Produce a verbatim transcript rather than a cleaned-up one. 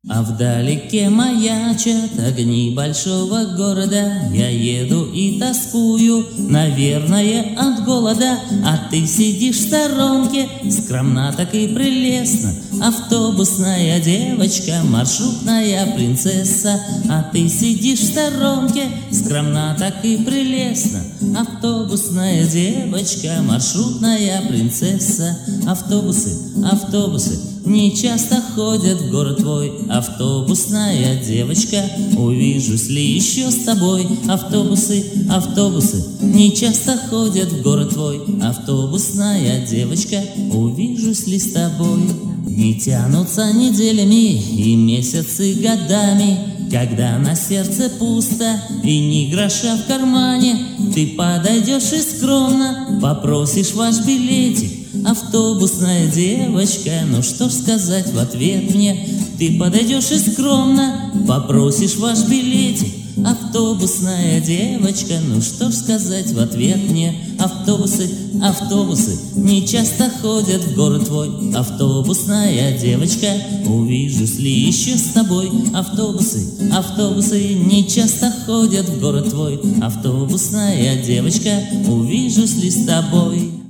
А вдалеке маячат огни большого города. Я еду и тоскую, наверное, от голода. А ты сидишь в сторонке, скромна так и прелестно. Автобусная девочка, маршрутная принцесса. А ты сидишь в сторонке, скромна так и прелестно. Автобусная девочка, маршрутная принцесса. Автобусы, автобусы не часто ходят в город твой. Автобусная девочка, увижусь ли еще с тобой? Автобусы, автобусы не часто ходят в город твой. Автобусная девочка, увижусь ли с тобой? Не тянутся неделями и месяцы годами, когда на сердце пусто и ни гроша в кармане. Ты подойдешь и скромно попросишь ваш билетик. Автобусная девочка, ну что ж сказать в ответ мне? Ты подойдешь и скромно попросишь ваш билетик. Автобусная девочка, ну что ж сказать в ответ мне? Автобусы, автобусы не часто ходят в город твой. Автобусная девочка, увижусь ли еще с тобой? Автобусы, автобусы не часто ходят в город твой. Автобусная девочка, увижусь ли с тобой?